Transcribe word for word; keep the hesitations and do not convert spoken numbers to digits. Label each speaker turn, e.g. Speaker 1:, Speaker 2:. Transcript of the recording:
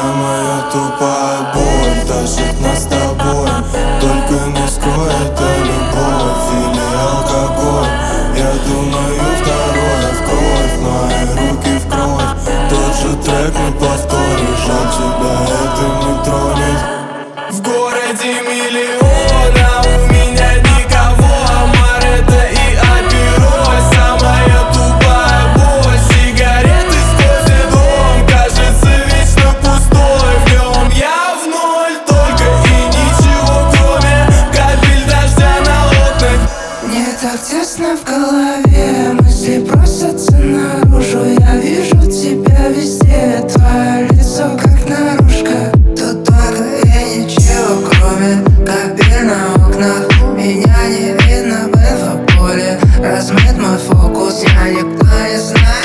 Speaker 1: Самая тупая боль тащит нас с тобой. Только не скрой, это любовь или алкоголь. Я думаю, второе в кровь, мои руки в кровь. Тот же трек не повторишь, жаль, тебя это не тронет. В городе миллион, а у меня никого. Амаретто и Апероль, самая тупая боль. Сигареты с кофе дом, кажется вечно пустой. В нем я в ноль, только и ничего, кроме капель дождя на окнах.
Speaker 2: Мне так тесно в голове, мысли просятся наружу. Я вижу тебя везде, твое лицо как наружка. Тут только и ничего, кроме капель на окнах. Меня не видно в инфополе, размыт мой фокус, я никто не знает.